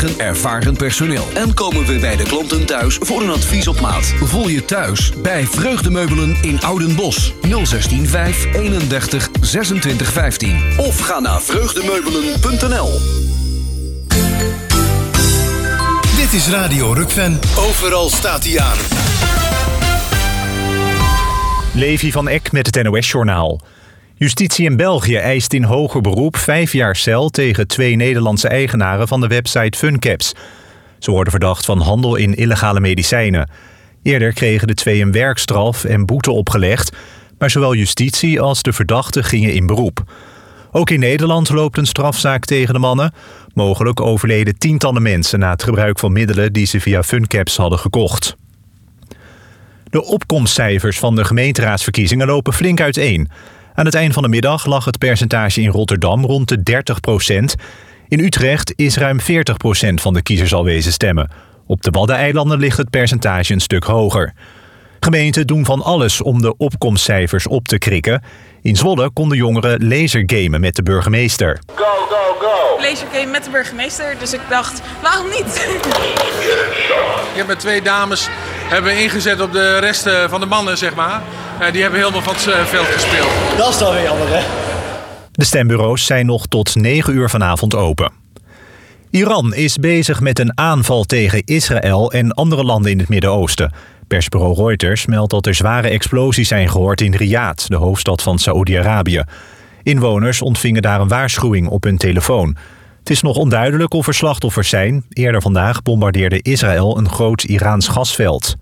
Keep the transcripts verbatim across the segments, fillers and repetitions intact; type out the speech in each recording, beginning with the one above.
eigen ervaren personeel. En komen we bij de klanten thuis voor een advies op maat. Voel je thuis bij Vreugdemeubelen in Oudenbosch. nul zestien vijf eenendertig zesentwintig vijftien. Of ga naar vreugdemeubelen punt n l. Dit is Radio Rukven. Overal staat hij aan. Levi van Eck met het N O S-journaal. Justitie in België eist in hoger beroep vijf jaar cel tegen twee Nederlandse eigenaren van de website Funcaps. Ze worden verdacht van handel in illegale medicijnen. Eerder kregen de twee een werkstraf en boete opgelegd, maar zowel justitie als de verdachten gingen in beroep. Ook in Nederland loopt een strafzaak tegen de mannen. Mogelijk overleden tientallen mensen na het gebruik van middelen die ze via Funcaps hadden gekocht. De opkomstcijfers van de gemeenteraadsverkiezingen lopen flink uiteen. Aan het eind van de middag lag het percentage in Rotterdam rond de dertig procent. In Utrecht is ruim veertig procent van de kiezers al wezen stemmen. Op de Waddeneilanden ligt het percentage een stuk hoger. Gemeenten doen van alles om de opkomstcijfers op te krikken. In Zwolle konden jongeren lasergamen met de burgemeester. Go, go, go! Lasergame met de burgemeester, dus ik dacht, waarom niet? Ik heb met twee dames hebben ingezet op de rest van de mannen, zeg maar. Die hebben helemaal van het veld gespeeld. Dat is dan weer jammer, hè? De stembureaus zijn nog tot negen uur vanavond open. Iran is bezig met een aanval tegen Israël en andere landen in het Midden-Oosten. Persbureau Reuters meldt dat er zware explosies zijn gehoord in Riyadh, de hoofdstad van Saoedi-Arabië. Inwoners ontvingen daar een waarschuwing op hun telefoon. Het is nog onduidelijk of er slachtoffers zijn. Eerder vandaag bombardeerde Israël een groot Iraans gasveld.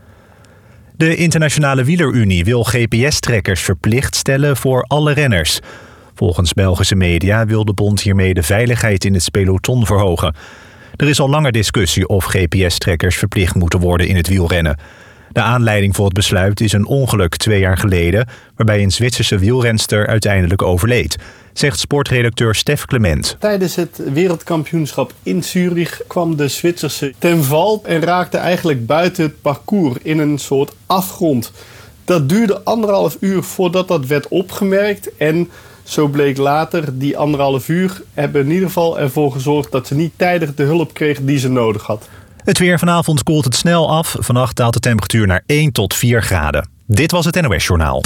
De Internationale Wielerunie wil G P S-trackers verplicht stellen voor alle renners. Volgens Belgische media wil de bond hiermee de veiligheid in het peloton verhogen. Er is al langer discussie of G P S-trackers verplicht moeten worden in het wielrennen. De aanleiding voor het besluit is een ongeluk twee jaar geleden, waarbij een Zwitserse wielrenster uiteindelijk overleed, zegt sportredacteur Stef Clement. Tijdens het wereldkampioenschap in Zurich kwam de Zwitserse ten val en raakte eigenlijk buiten het parcours in een soort afgrond. Dat duurde anderhalf uur voordat dat werd opgemerkt en zo bleek later, die anderhalf uur hebben in ieder geval ervoor gezorgd dat ze niet tijdig de hulp kreeg die ze nodig had. Het weer vanavond koelt het snel af. Vannacht daalt de temperatuur naar één tot vier graden. Dit was het N O S-journaal.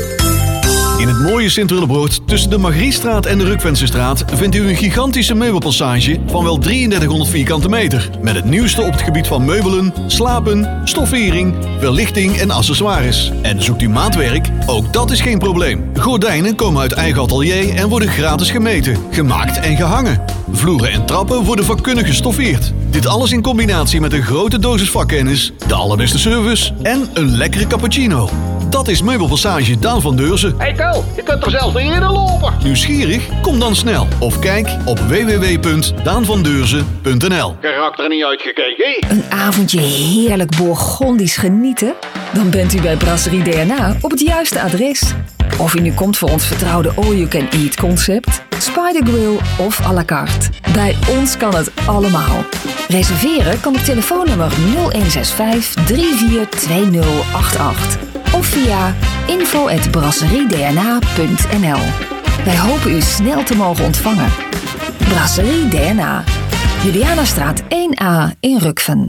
In het mooie Sint-Willebroord tussen de Margriestraat en de Rukvensestraat vindt u een gigantische meubelpassage van wel drieëndertighonderd vierkante meter. Met het nieuwste op het gebied van meubelen, slapen, stoffering, verlichting en accessoires. En zoekt u maatwerk? Ook dat is geen probleem. Gordijnen komen uit eigen atelier en worden gratis gemeten, gemaakt en gehangen. Vloeren en trappen worden vakkundig gestoffeerd. Dit alles in combinatie met een grote dosis vakkennis, de allerbeste service en een lekkere cappuccino. Dat is Meubelpassage Daan van Deurzen. Hey Tel, je kunt er zelfs niet in lopen. Nieuwsgierig? Kom dan snel. Of kijk op w w w punt daan van deurzen punt n l. Karakter niet uitgekeken. Een avondje heerlijk Bourgondisch genieten? Dan bent u bij Brasserie D N A op het juiste adres. Of u nu komt voor ons vertrouwde all-you-can-eat concept, Spider Grill of à la carte. Bij ons kan het allemaal. Reserveren kan op telefoonnummer nul een zes vijf drie vier twee nul acht acht of via info at brasserie d n a punt n l. Wij hopen u snel te mogen ontvangen. Brasserie D N A, Julianastraat één A in Rukven.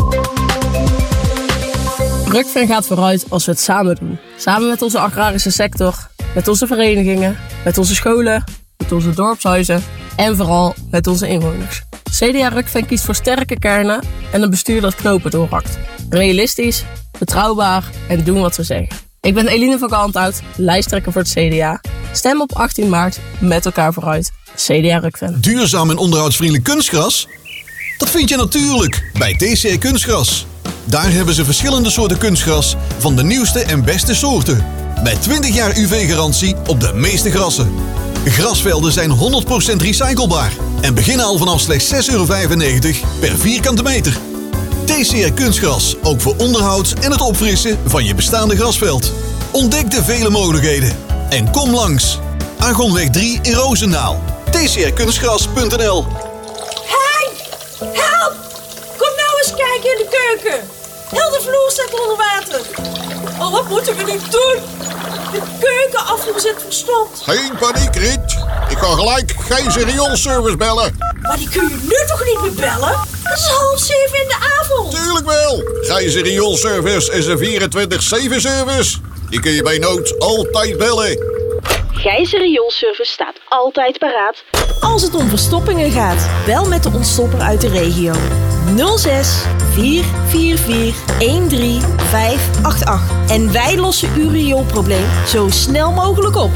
Rukven gaat vooruit als we het samen doen. Samen met onze agrarische sector, met onze verenigingen, met onze scholen, met onze dorpshuizen en vooral met onze inwoners. C D A Rukven kiest voor sterke kernen en een bestuur dat knopen doorhakt. Realistisch, betrouwbaar en doen wat ze zeggen. Ik ben Eline van Kalmthout, lijsttrekker voor het C D A. Stem op achttien maart met elkaar vooruit. C D A Rukven. Duurzaam en onderhoudsvriendelijk kunstgras? Dat vind je natuurlijk bij T C R Kunstgras. Daar hebben ze verschillende soorten kunstgras van de nieuwste en beste soorten. Met twintig jaar U V-garantie op de meeste grassen. Grasvelden zijn honderd procent recyclebaar en beginnen al vanaf slechts zes euro vijfennegentig per vierkante meter. T C R Kunstgras, ook voor onderhoud en het opfrissen van je bestaande grasveld. Ontdek de vele mogelijkheden en kom langs. Argonweg drie in Roosendaal. t c r kunstgras punt n l. Hey! Help! Kom nou eens kijken in de keuken. Heel de vloer staat onder water. Oh, wat moeten we nu doen? De keukenafvoer zit verstopt. Geen paniek, Riet. Ik kan gelijk geen rioolservice bellen. Maar die kun je nu toch niet meer bellen? Het is half zeven in de avond. Tuurlijk wel. Gijzer Rioolservice is een vierentwintig zeven service. Die kun je bij nood altijd bellen. Gijzer Rioolservice staat altijd paraat. Als het om verstoppingen gaat, bel met de ontstopper uit de regio. nul zes vier vier vier een drie vijf acht acht. En wij lossen uw rioolprobleem zo snel mogelijk op.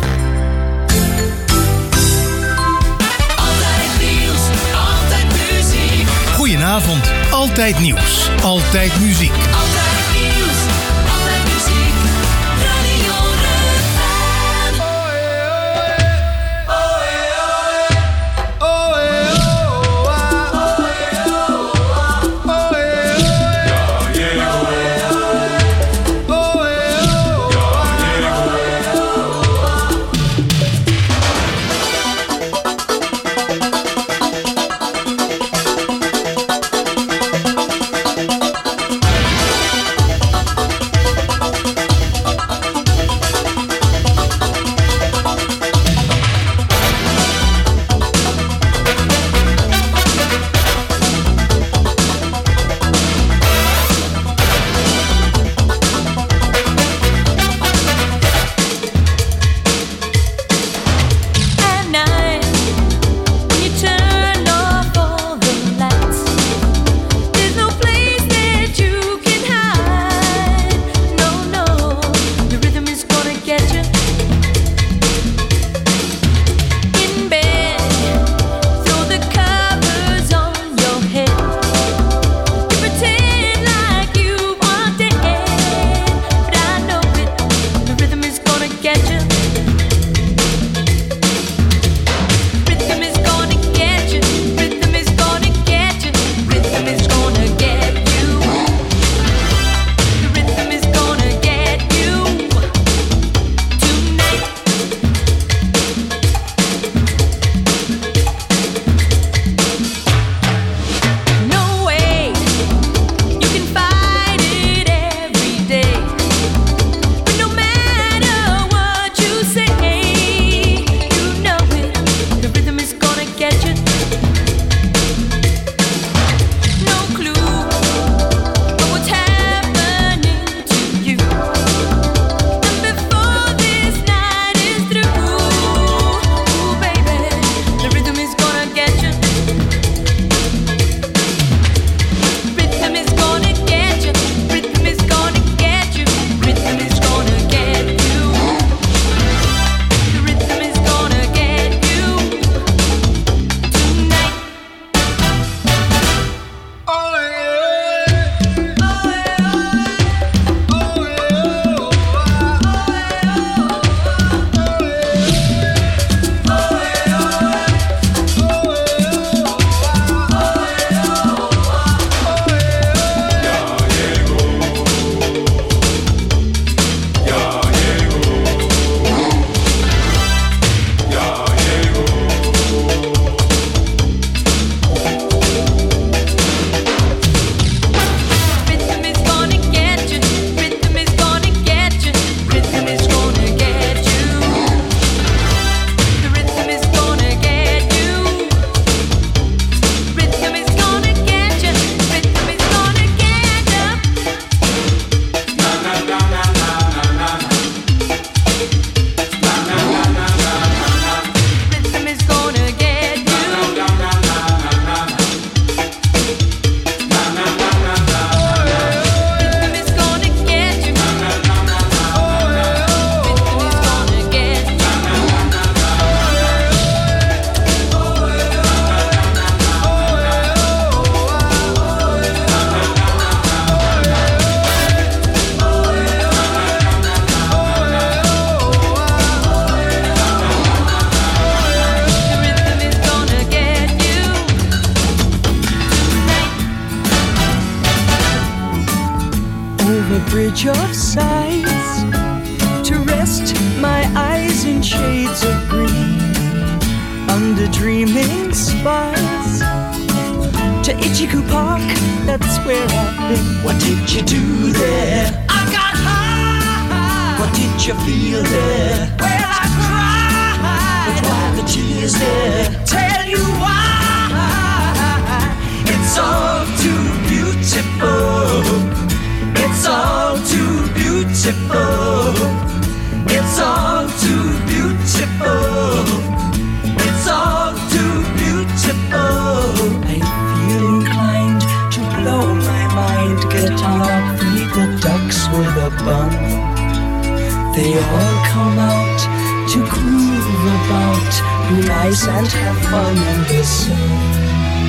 Goedenavond. Altijd nieuws. Altijd muziek. Altijd nieuws. Altijd muziek. Radio Rukven. bridge of sights, to rest my eyes in shades of green, under dreaming spires, to Ichiku Park, that's where I've been. What did you do there? I got high. What did you feel there? Well, I cried. But why the tears there? Tell you why. It's It's all too beautiful. It's all too beautiful. It's all too beautiful. It's all too beautiful. I feel inclined to blow my mind. Get up, feed the ducks with a bun. They all come out to groove about, be nice and have fun in the sun.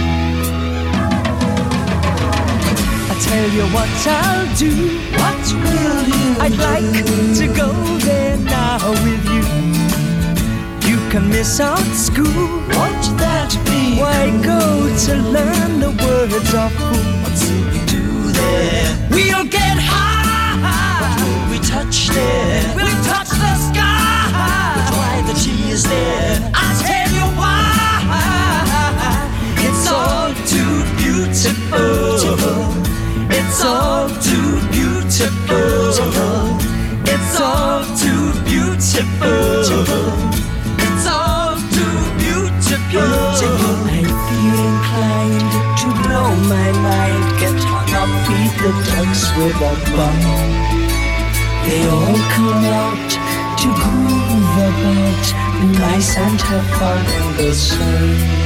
Tell you what I'll do. What will you I'd do? Like to go there now with you. You can miss out school. Won't that be? Why go to learn the words of food? What will we do there? We'll get high. What will we touch there? We'll touch the sky. But why the tea is there? I'll tell you why. It's all too beautiful. It's all too beautiful. It's all too beautiful. It's all too beautiful. I feel inclined to blow my mind. Get hung up, feed the ducks with a bun. They all come out to groove about, be nice and have fun in the sun.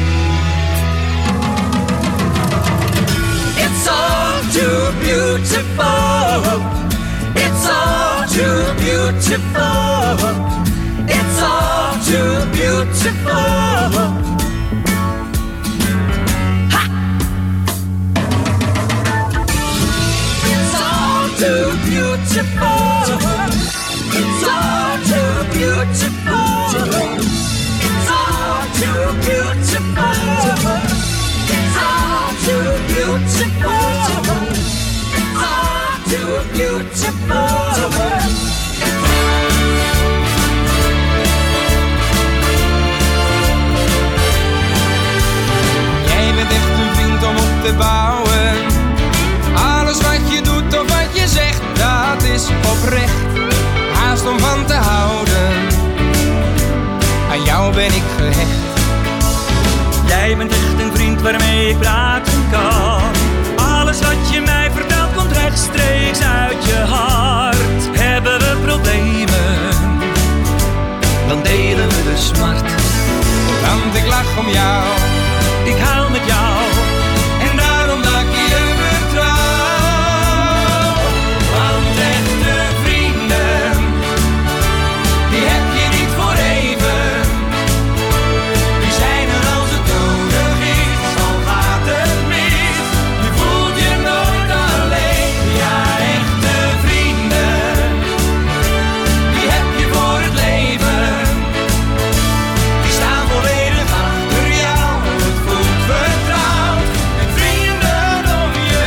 It's all too beautiful. It's all too beautiful. It's all too beautiful. Ha! It's all too beautiful. It's all too beautiful. It's all too beautiful. It's all too beautiful. It's all too beautiful. Jij bent echt een vriend om op te bouwen. Alles wat je doet of wat je zegt, dat is oprecht. Haast om van te houden. Aan jou ben ik gehecht. Jij bent echt een vriend waarmee ik praten kan. Alles wat je mij vertelt komt rechtstreeks uit je hart. Hebben we problemen, dan delen we de smart. Want ik lach om jou, ik huil met jou. En daarom dat ik je vertrouw. Want echte vrienden, die heb je niet voor even. Die zijn er als het nodig is, al gaat het mis. Je voelt je nooit alleen. Ja, echte vrienden, die heb je voor het leven. Die staan volledig achter jou. Het voelt vertrouwd, met vrienden om je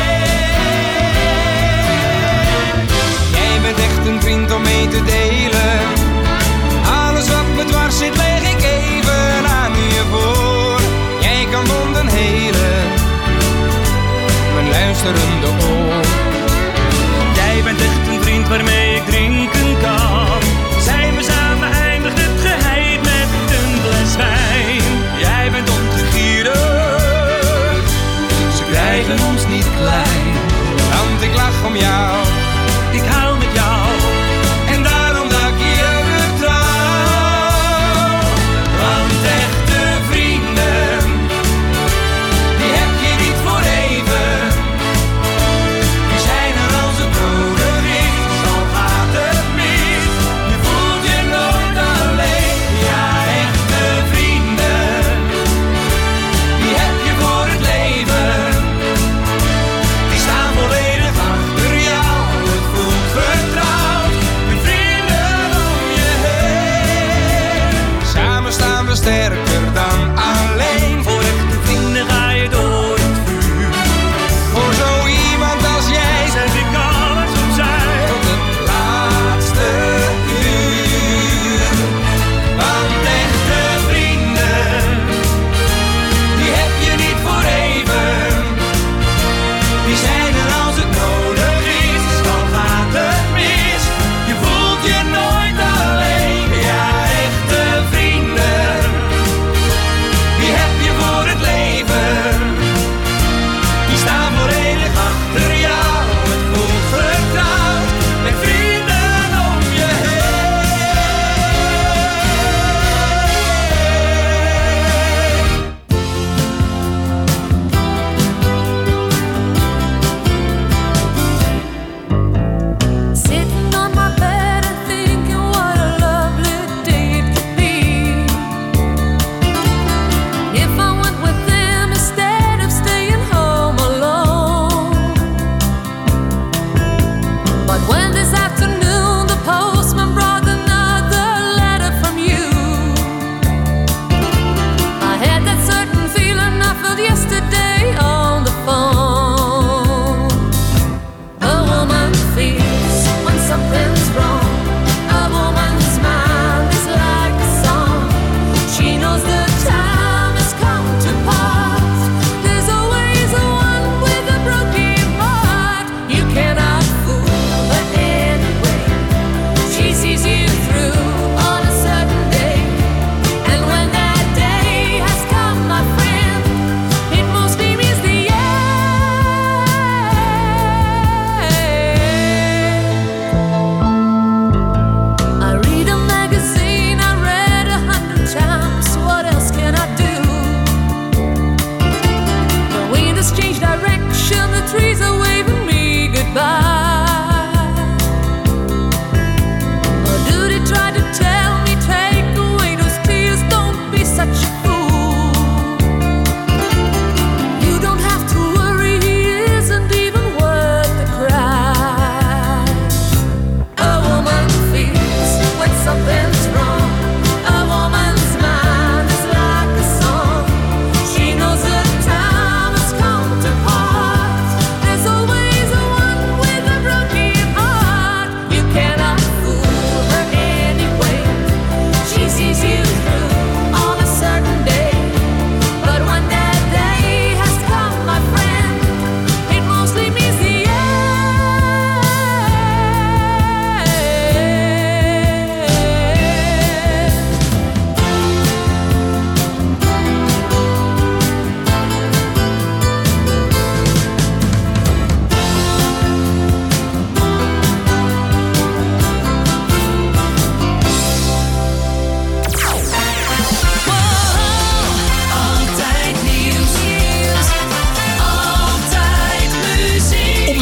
heen. Jij bent echt een vriend om mee te delen. Alles wat me dwars zit, leg ik even aan je voor. Jij kan wonden helen, mijn luisterende oor. Jij bent echt een vriend waarmee ik drinken kan. Zijn we samen eindigt het geheim met een glas wijn. Jij bent ontegierig, Ze krijgen ons niet klein, want ik lach om jou. ik hou met jou. En daarom dat ik je vertrouw. Want echte vrienden, die heb je niet voor even. Die zijn er als het nodig is, al gaat het mis. Je voelt je nooit alleen. Ja, echte vrienden, die heb je voor het leven. Die staan volledig achter jou. Het voelt vertrouwd,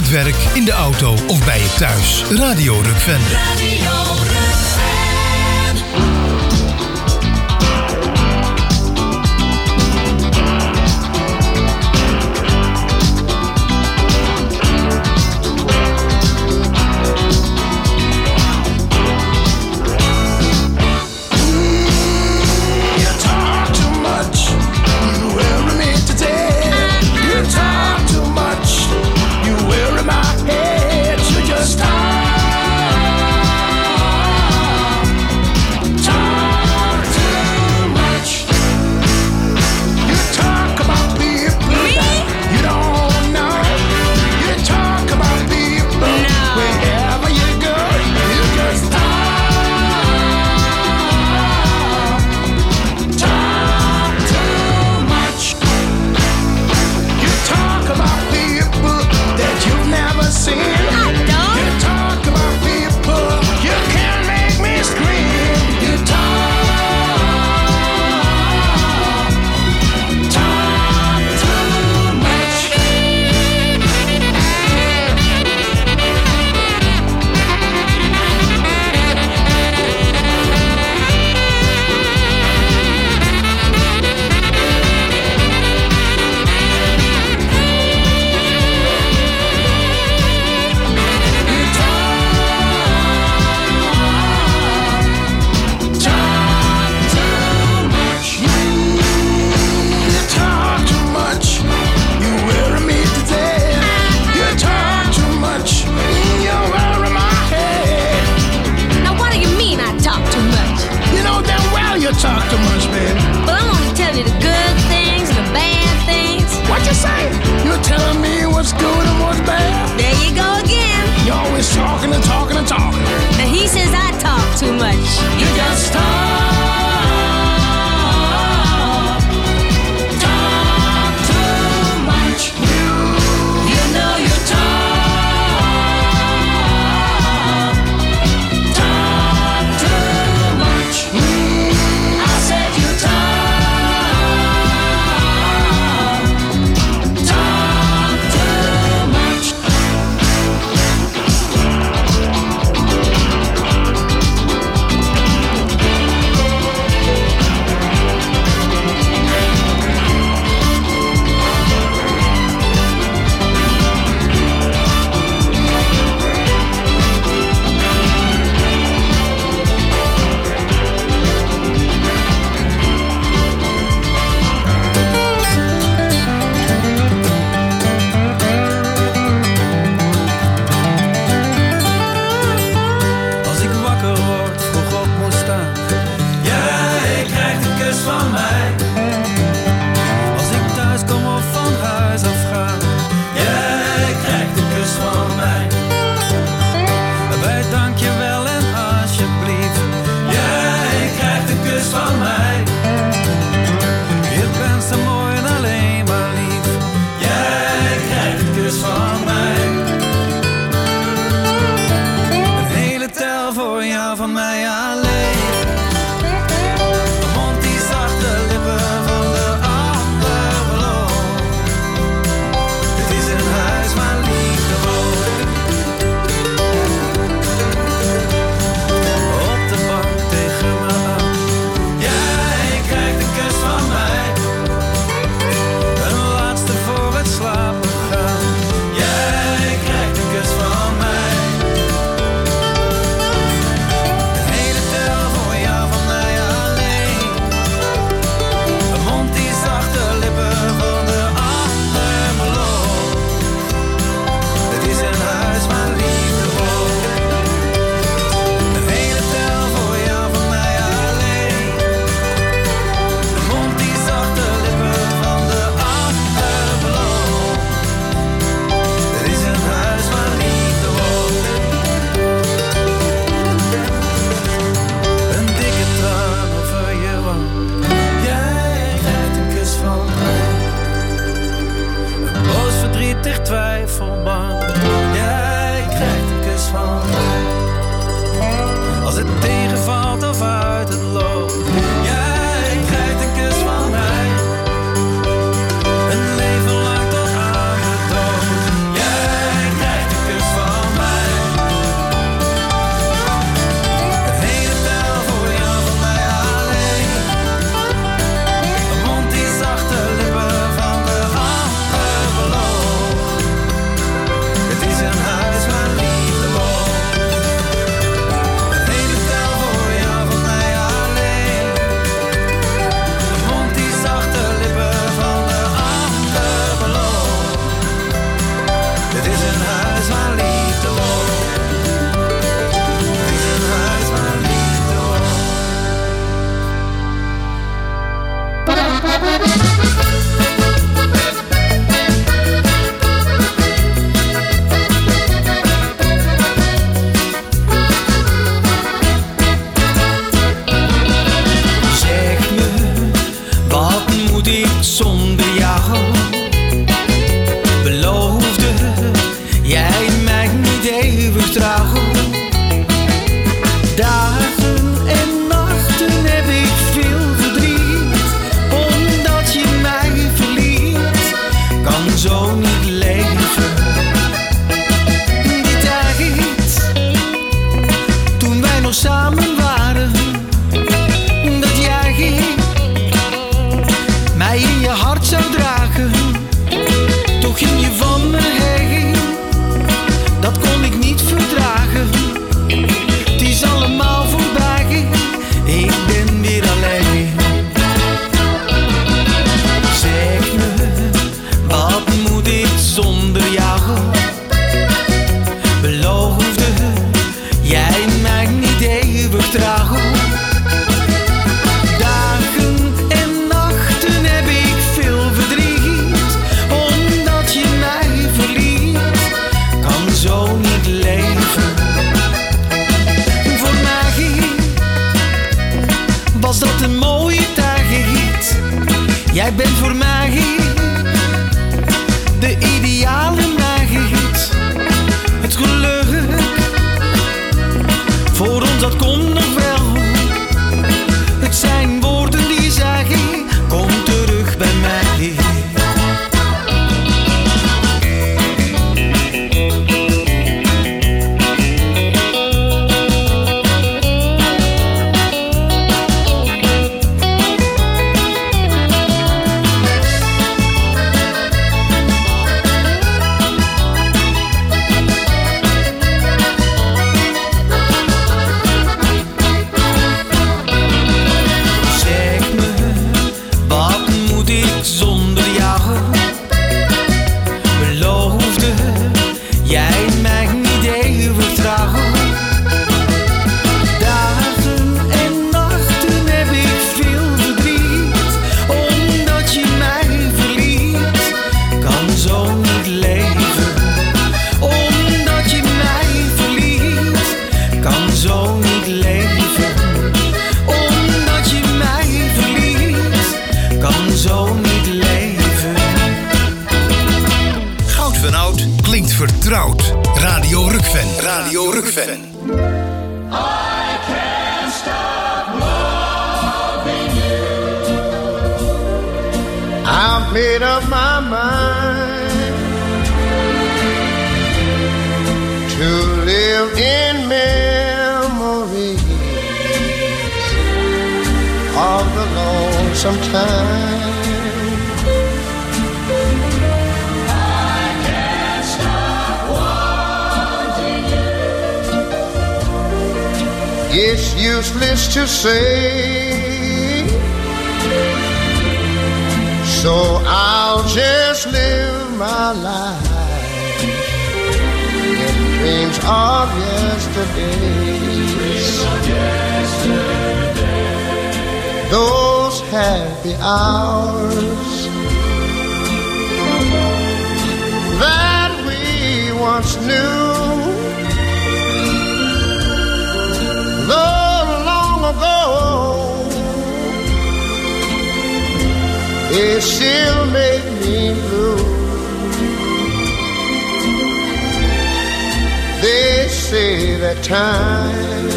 het werk, in de auto of bij je thuis. Radio Rukven. Radio benauwd klinkt vertrouwd. Radio Rukven. Radio Rukven. I've made up my mind to live in memories of the lonesome time. I can't stop wanting you. It's useless to say, so I'll just live my life in dreams of yesterday. Those happy hours that we once knew, though long ago, it still make me blue. They say that time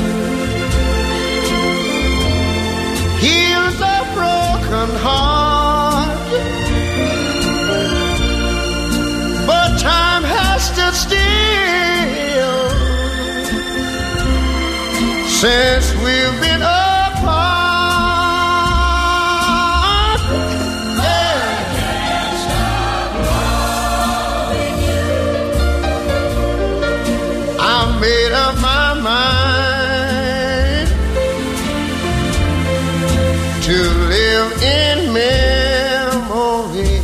heals a broken heart, but time has stood still since we've been apart. Made up my mind to live in memories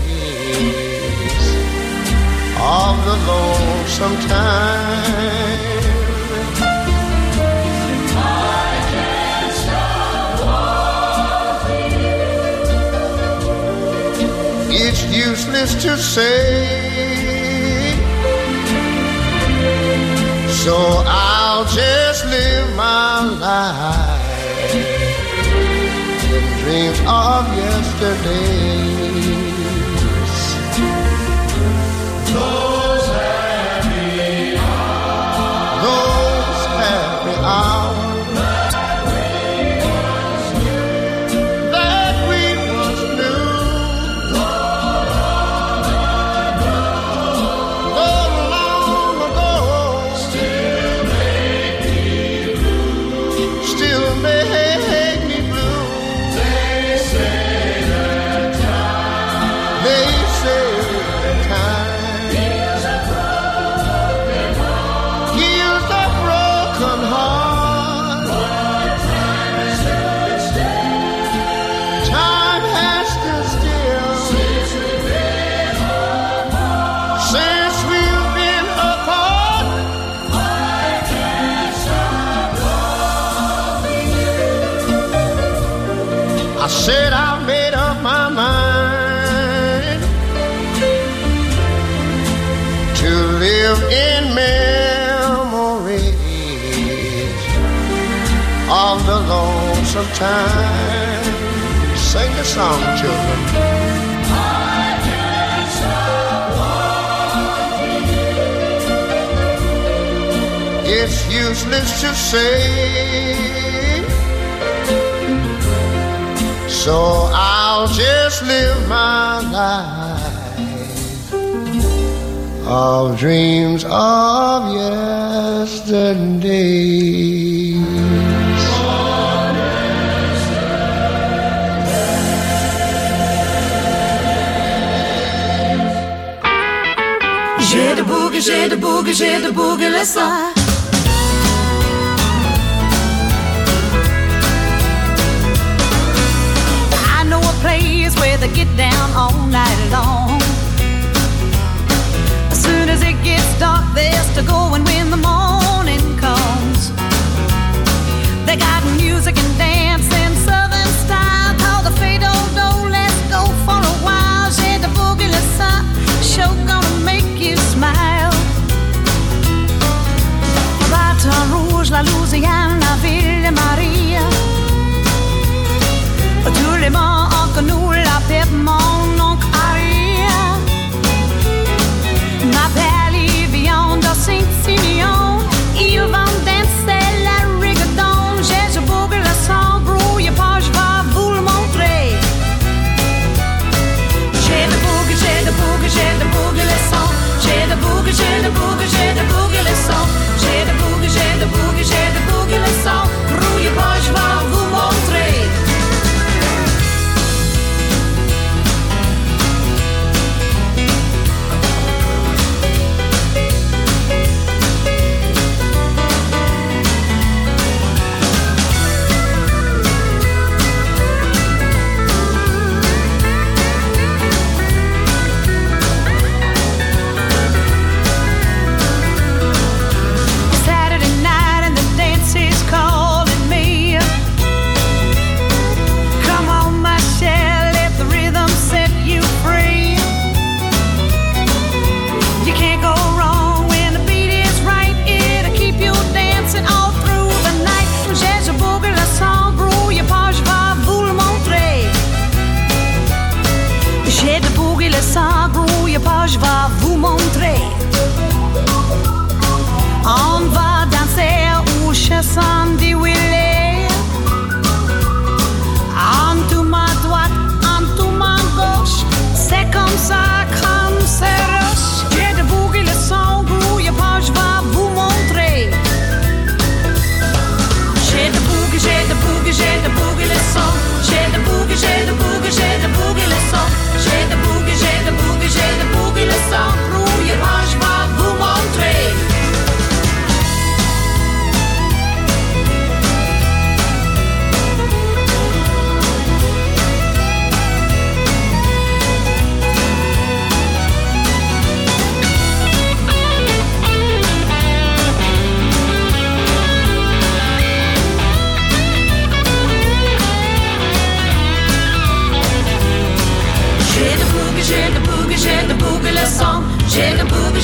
of the lonesome time. I can't stop wanting you. It's useless to say, so I'll just live my life in dreams of yesterdays. Those happy hours, those happy hours that we once knew, that we once knew, though long ago, though long ago, still make me blue. still make me blue. They say that time They say that time is a broken heart, heals a broken heart. but time has stood still Time has stood still since we've been apart. since we've been apart. I can't stop loving you. I said I made up my mind to live in memories of the lonesome time. Sing the song, children. I can't stop wanting you. It's useless to say, so I'll just live my life of dreams of yesterday. J'ai de boogie, j'ai de boogie, j'ai de boogie, le ça. I know a place where they get down all night long. As soon as it gets dark, there's to go, and when the morning comes, they got music and dance in southern style called the Fado Do. Let's go for a while. J'ai de boogie, le ça. Show gonna make you smile. Baton Rouge, la Louisiane, Ville Maria. Tous les mots que nous la paix, mon oncle Aria. Ma paix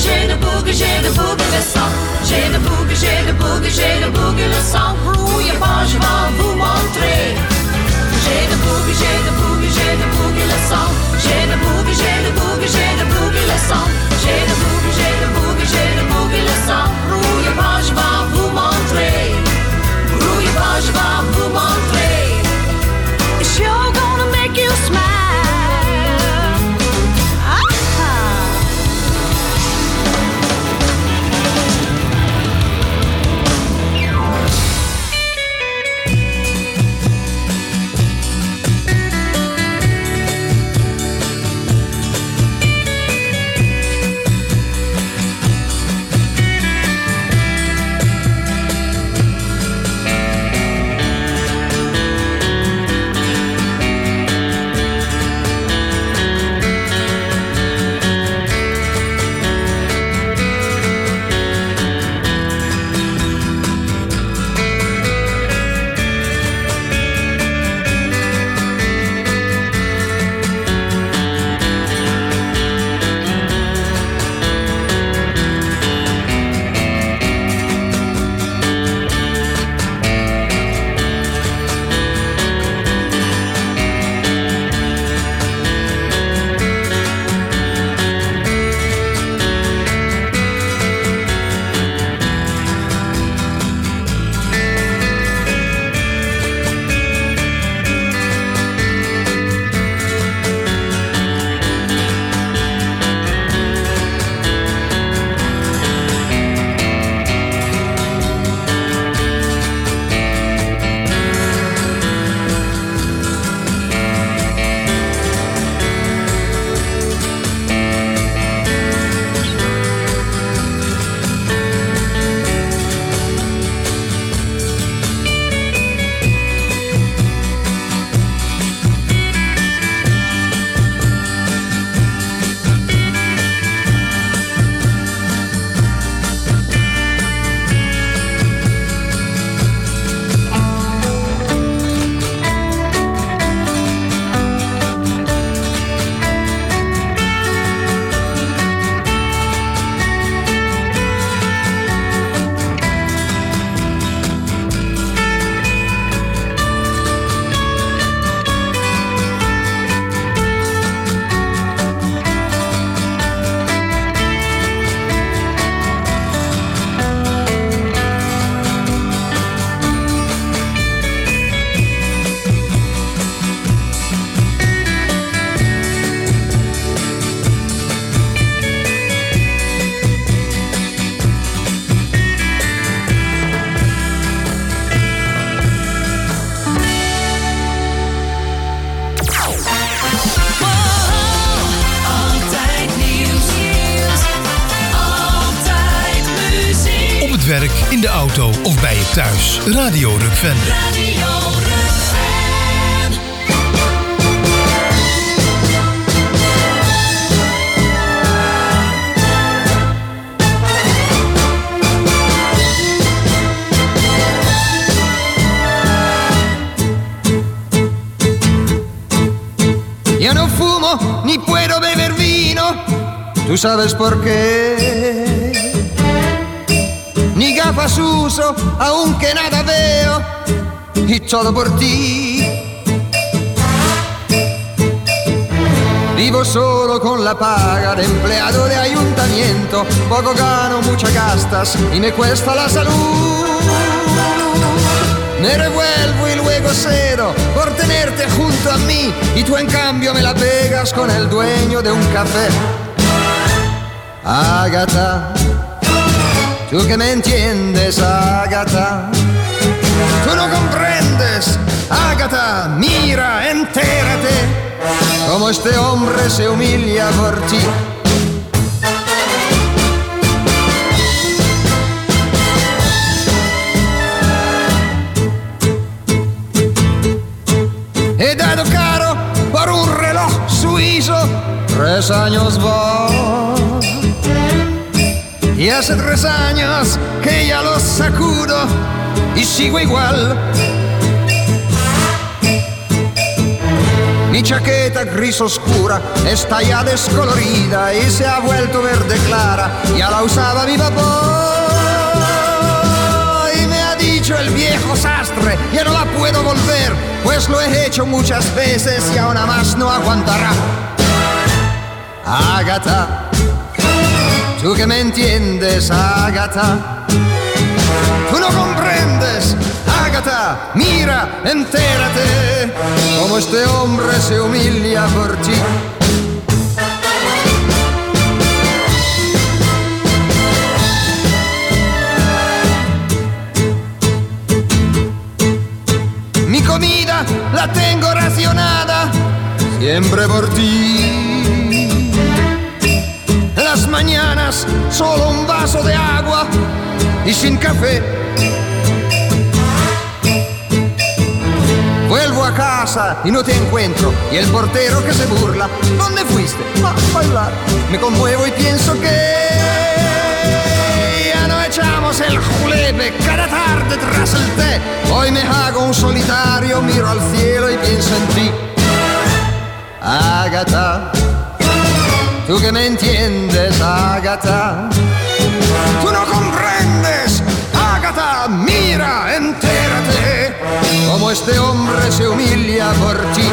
j'ai le boogie, j'ai le boogie le sang. J'ai le boogie, j'ai le boogie, j'ai le boogie le sang. Brouille pas, je vais vous montrer. J'ai le boogie, j'ai le boogie, j'ai le boogie le sang. J'ai le boogie, j'ai le boogie, j'ai le boogie le sang. J'ai le boogie, j'ai le boogie, j'ai le boogie le sang. Brouille pas, je vais vous montrer. Brouille pas, je vais vous montrer. It's sure gonna make you smile. Werk, in de auto of bij je thuis. Radio Rukven. Radio Rukven. Yo no fumo ni puedo beber vino, tú sabes por qué. Ni gafas uso, aunque nada veo, y todo por ti. Vivo solo con la paga de empleado de ayuntamiento, poco gano, muchas gastas y me cuesta la salud. Me revuelvo y luego cedo por tenerte junto a mí, y tú en cambio me la pegas con el dueño de un café. Ágata, tú que me entiendes, Ágata, tú no comprendes, Ágata, mira, entérate, cómo este hombre se humilla por ti. He dado caro por un reloj suizo, tres años va. Y hace tres años que ya lo sacudo y sigo igual. Mi chaqueta gris oscura está ya descolorida y se ha vuelto verde clara, ya la usaba mi papá. Y me ha dicho el viejo sastre, ya no la puedo volver, pues lo he hecho muchas veces y aún más no aguantará. Ágata, tú que me entiendes, Ágata, tú no comprendes, Ágata, mira, entérate, cómo este hombre se humilla por ti. Mi comida la tengo racionada, siempre por ti. En las mañanas solo un vaso de agua y sin café. Vuelvo a casa y no te encuentro, y el portero que se burla, ¿dónde fuiste? A bailar. Me conmuevo y pienso que ya no echamos el julepe cada tarde tras el té. Hoy me hago un solitario, miro al cielo y pienso en ti. Ágata, tú que me entiendes, Ágata, tú no comprendes, Ágata, mira, entérate, cómo este hombre se humilla por ti.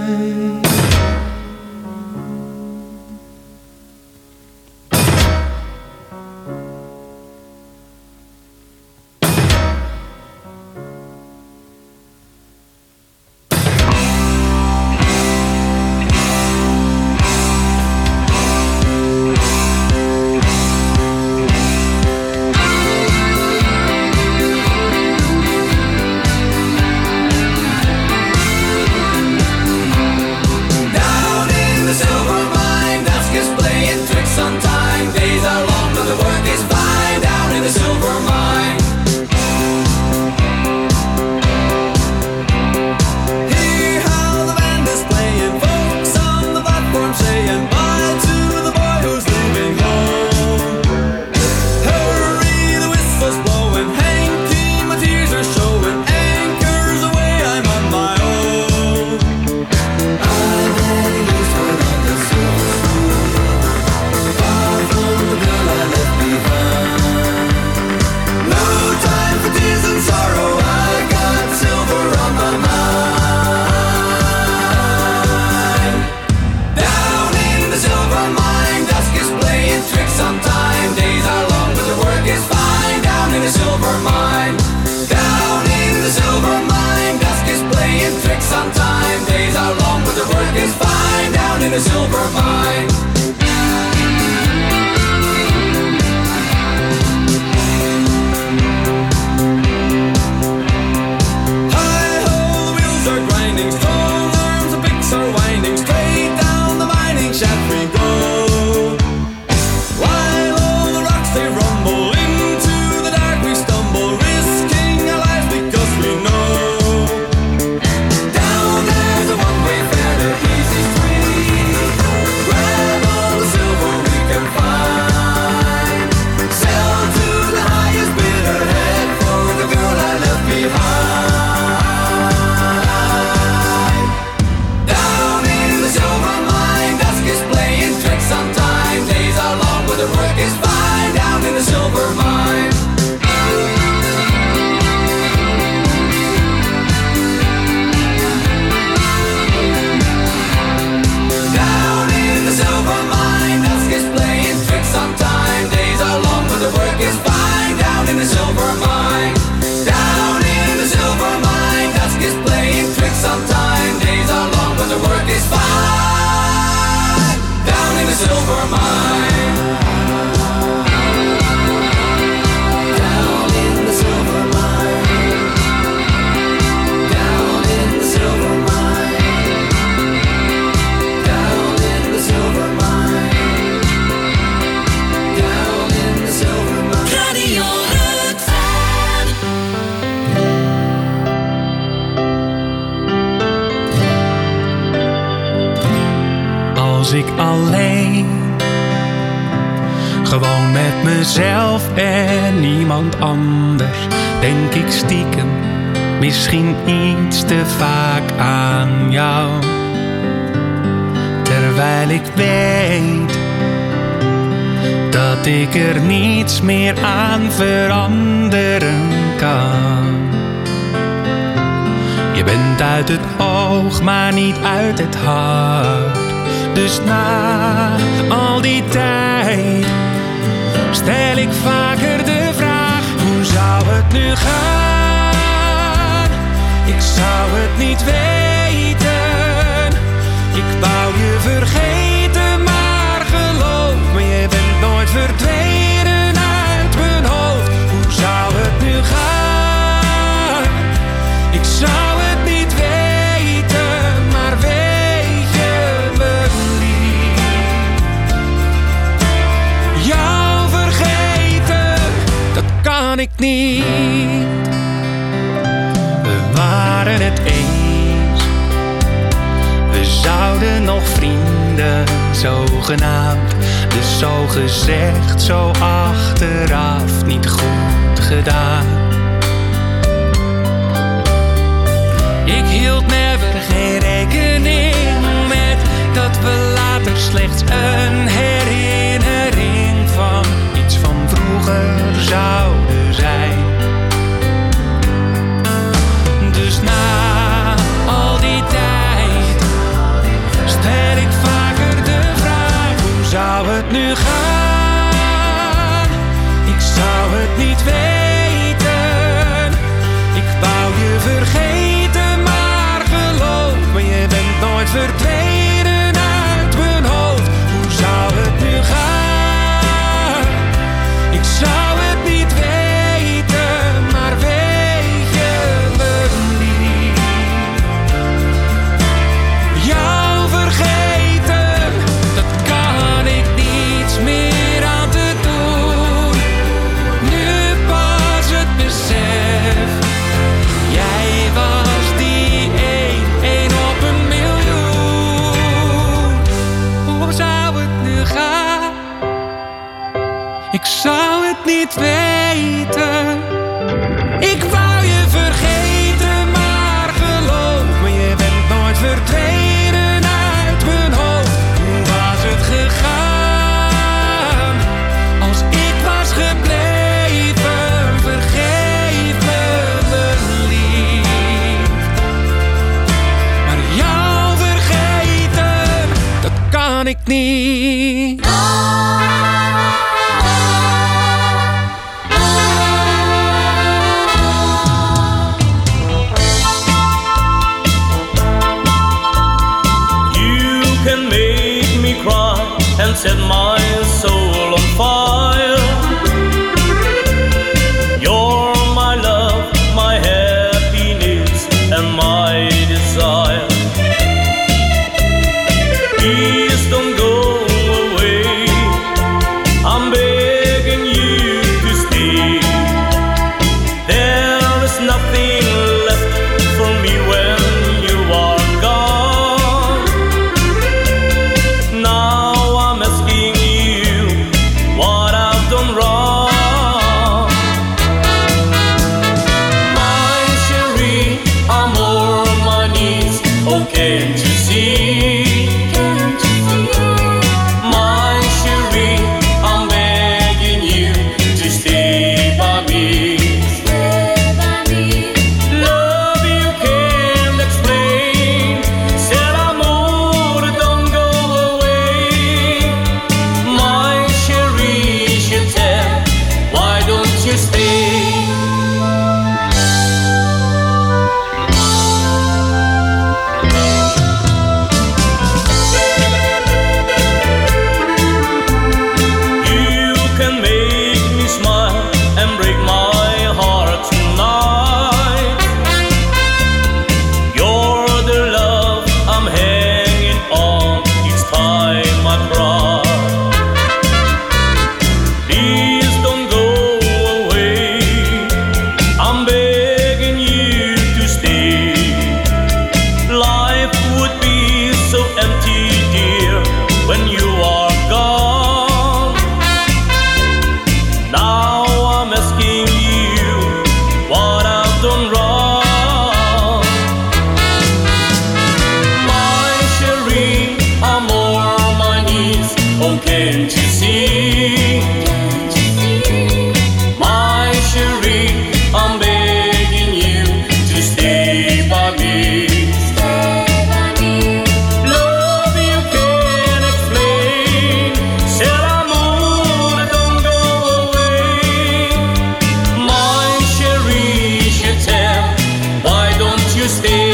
Misschien iets te vaak aan jou. Terwijl ik weet dat ik er niets meer aan veranderen kan. Je bent uit het oog, maar niet uit het hart. Dus na al die tijd stel ik vaker de vraag: hoe zou het nu gaan? Ik zou het niet weten. Ik wou je vergeten, maar geloof me, je bent nooit verdwenen uit mijn hoofd. Hoe zou het nu gaan? Ik zou het niet weten, maar weet je me lief. Jou vergeten, dat kan ik niet. We waren het eens. We zouden nog vrienden, zogenaamd. Dus zo gezegd, zo achteraf niet goed gedaan. Ik hield never geen rekening met dat we later slechts een herinnering van iets van vroeger zouden zijn. Dus na al die tijd nu gaan? Ik zou het niet weten. Ik wou je vergeten, maar geloof me, je bent nooit verdwenen uit mijn hoofd. Hoe zou het nu gaan? Ik zou het niet weten, maar weet je me lief. Jou vergeten, dat kan ik niets meer aan te doen. Nu pas het besef, jij was die één, één op een miljoen. Hoe zou het nu gaan? Ik zou het niet weten. Ik wou je vergeten, maar geloof me, je bent nooit verdwenen uit mijn hoofd. Hoe was het gegaan? Als ik was gebleven, vergeef me, mijn lief. Maar jou vergeten, dat kan ik niet. And set my soul on fire. You're my love, my happiness, and my desire. Please don't go away. I'm begging you to stay. There is nothing left for me when you are gone. Now can't you see? Can't you see? My Cherie, I'm begging you to stay by me. Stay by me. Love you can't explain. Said amor, don't go away. My Cherie, je t'aime. Why don't you stay? Can't you see? Can't you see? My Cherie, I'm begging you to stay by me. Stay by me. Love you can't explain. Said amor, don't go away. My Cherie, je t'aime. Why don't you stay?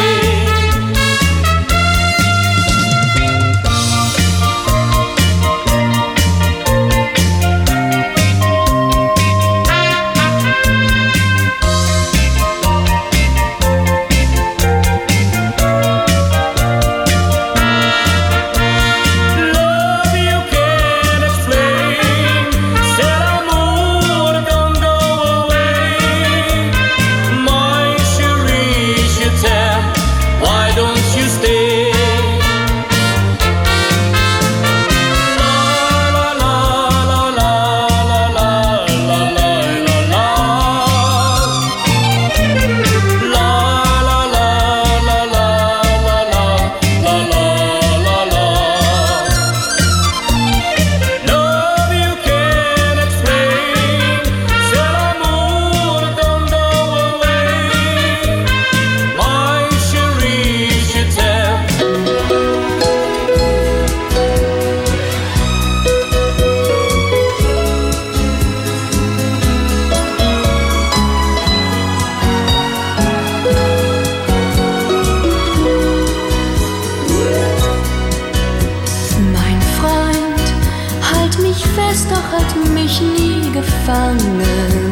weißt doch, hat mich nie gefangen.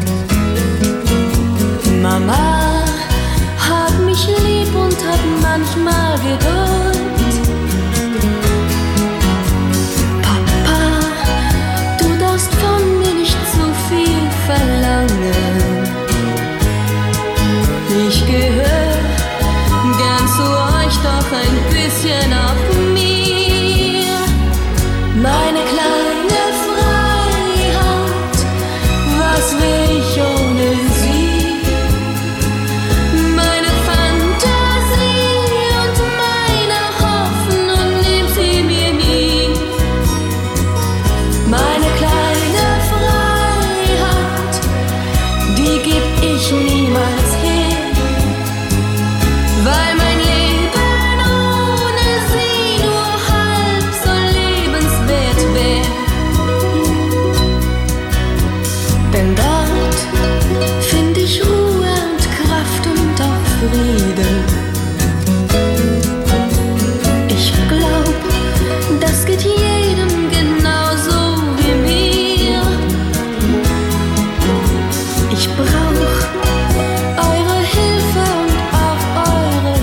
Mama hat mich lieb und hat manchmal Geduld. Papa, du darfst von mir nicht zu viel verlangen. Ich gehör gern zu euch, doch ein bisschen auch mir. Meine kleine Freiheit, was will ich ohne sie? Meine Fantasie und meine Hoffnung nimmt sie mir nie. Meine kleine Freiheit, die geb ich niemals her, weil mein Leben ohne sie nur halb so lebenswert wäre. Denn dort find ich Ruhe und Kraft und auch Frieden. Ich glaub, das geht jedem genauso wie mir. Ich brauch eure Hilfe und auch eure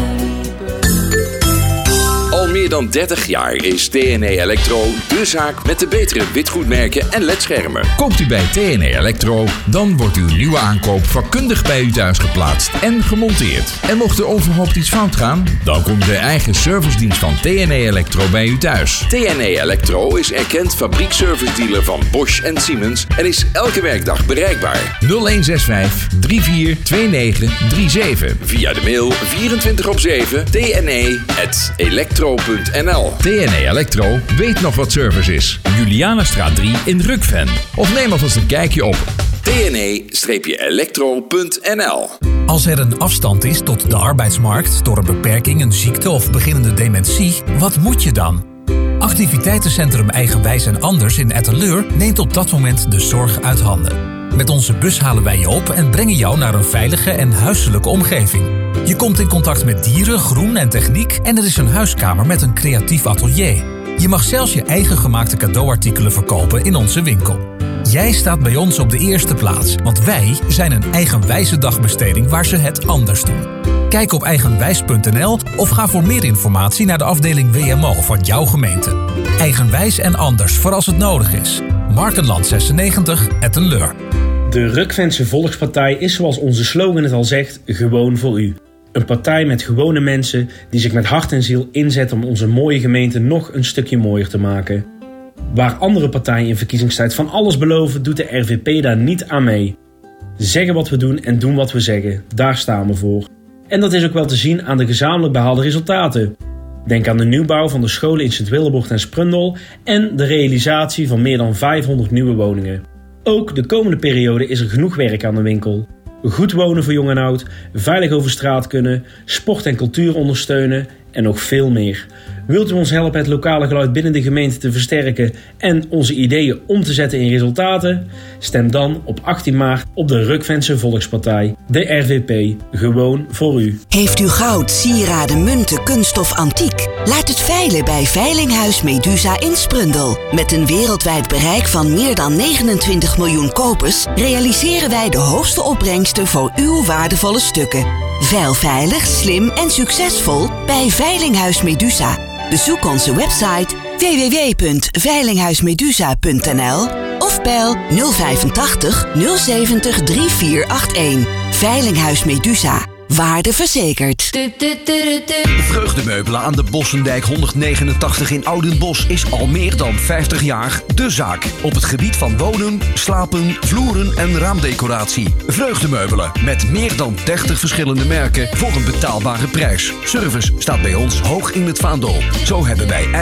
Al meer dan dertig jaar is T N E Electro de zaak met de betere witgoedmerken en ledschermen. Koopt u bij T N E Electro, dan wordt uw nieuwe aankoop vakkundig bij u thuis geplaatst en gemonteerd. En mocht er overhoopt iets fout gaan, dan komt de eigen servicedienst van T N E Electro bij u thuis. T N E Electro is erkend fabriekservice-dealer van Bosch en Siemens en is elke werkdag bereikbaar. nul een zes vijf drie vier twee negen drie zeven. Via de mail vierentwintig op zeven t n e punt electro punt n l. T N E Electro weet nog wat service is. Julianastraat drie in Rukven. Of neem alvast een kijkje op t n e electro punt n l. Als er een afstand is tot de arbeidsmarkt door een beperking, een ziekte of beginnende dementie, wat moet je dan? Activiteitencentrum Eigenwijs en Anders in Etteleur neemt op dat moment de zorg uit handen. Met onze bus halen wij je op en brengen jou naar een veilige en huiselijke omgeving. Je komt in contact met dieren, groen en techniek en er is een huiskamer met een creatief atelier. Je mag zelfs je eigen gemaakte cadeauartikelen verkopen in onze winkel. Jij staat bij ons op de eerste plaats, want wij zijn een eigenwijze dagbesteding waar ze het anders doen. Kijk op eigenwijs punt n l of ga voor meer informatie naar de afdeling W M O van jouw gemeente. Eigenwijs en Anders voor als het nodig is. Markenland zesennegentig, Etteleur. De Rukvense Volkspartij is, zoals onze slogan het al zegt, gewoon voor u. Een partij met gewone mensen die zich met hart en ziel inzetten om onze mooie gemeente nog een stukje mooier te maken. Waar andere partijen in verkiezingstijd van alles beloven, doet de R V P daar niet aan mee. Zeggen wat we doen en doen wat we zeggen, daar staan we voor. En dat is ook wel te zien aan de gezamenlijk behaalde resultaten. Denk aan de nieuwbouw van de scholen in Sint-Willebocht en Sprundel en de realisatie van meer dan vijfhonderd nieuwe woningen. Ook de komende periode is er genoeg werk aan de winkel. Goed wonen voor jong en oud, veilig over straat kunnen, sport en cultuur ondersteunen en nog veel meer. Wilt u ons helpen het lokale geluid binnen de gemeente te versterken en onze ideeën om te zetten in resultaten? Stem dan op achttien maart op de Rukvense Volkspartij, de R V P, gewoon voor u. Heeft u goud, sieraden, munten, kunststof, antiek? Laat het veilen bij Veilinghuis Medusa in Sprundel. Met een wereldwijd bereik van meer dan negenentwintig miljoen kopers realiseren wij de hoogste opbrengsten voor uw waardevolle stukken. Veil veilig, slim en succesvol bij Veilinghuis Medusa. Bezoek onze website w w w punt veilinghuismedusa punt n l of bel nul vijfentachtig nul zeventig drie vier acht een. Veilinghuis Medusa. Waarde verzekerd. Vreugdemeubelen aan de Bossendijk honderdnegenentachtig in Oudenbosch is al meer dan vijftig jaar de zaak. Op het gebied van wonen, slapen, vloeren en raamdecoratie. Vreugdemeubelen met meer dan dertig verschillende merken voor een betaalbare prijs. Service staat bij ons hoog in het vaandel. Zo hebben wij